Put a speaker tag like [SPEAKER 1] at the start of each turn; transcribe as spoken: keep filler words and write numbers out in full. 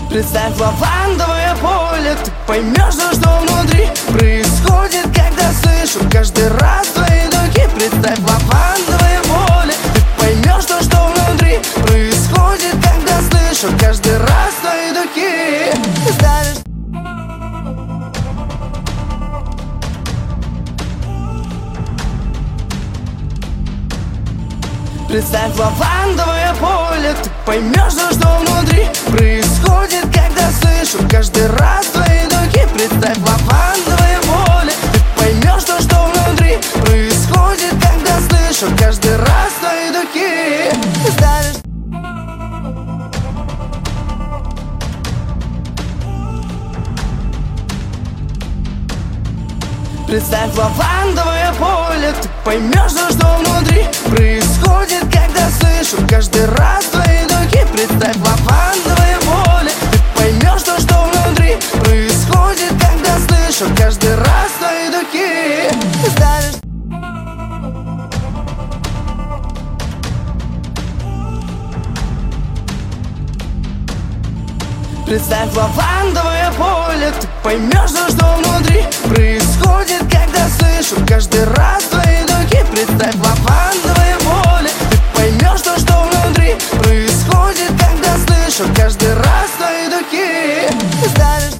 [SPEAKER 1] Представь лавандовое поле, ты поймешь, что внутри происходит, когда слышу каждый раз твои дуги. Представь лавандовое поле, ты поймешь, что внутри происходит, когда слышу каждый раз твои дуги. Знаешь, представь лавандовое поле, ты поймешь, что внутри происходит, когда слышу каждый раз твои дуги. Представь лавандовое поле, ты поймешь, что внутри происходит, когда слышу каждый раз твои дуги. Знаешь, представь лавандовое поле, ты поймешь, что внутри происходит, когда слышу каждый раз твои дуги. Представь лавандовое поле, ты поймешь, что внутри происходит, когда слышу каждый раз твои дуги. Знаешь, представь лавандовое поле, ты поймешь, что внутри происходит, когда слышу каждый раз